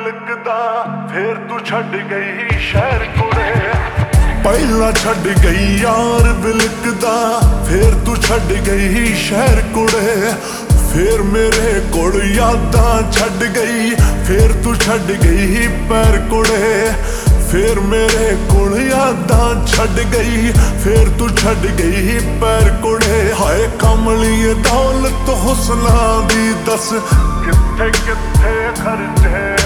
ਵਿਲਕਦਾ ਫੇਰ ਤੂੰ ਛੱਡ ਗਈ ਸ਼ਹਿਰ ਕੁੜੇ। ਪਹਿਲਾਂ ਛੱਡ ਗਈ ਯਾਰ ਵਿਲਕਦਾ ਫੇਰ ਤੂੰ ਛੱਡ ਗਈ ਸ਼ਹਿਰ ਕੁੜੇ। ਫੇਰ ਮੇਰੇ ਕੋਲ ਯਾਦਾਂ ਛੱਡ ਗਈ ਫੇਰ ਤੂੰ ਛੱਡ ਗਈ ਪੈਰ ਕੁੜੇ। ਫੇਰ ਮੇਰੇ ਕੋਲ ਯਾਦਾਂ ਛੱਡ ਗਈ ਫੇਰ ਤੂੰ ਛੱਡ ਗਈ ਪੈਰ ਕੁੜੇ। ਹਾਏ ਕਮਲੀਏ ਦੌਲਤ ਹੁਸਨਾਂ ਦੀ ਦੱਸ ਕਿੱਥੇ ਕਿੱਥੇ ਖਰਚੇ।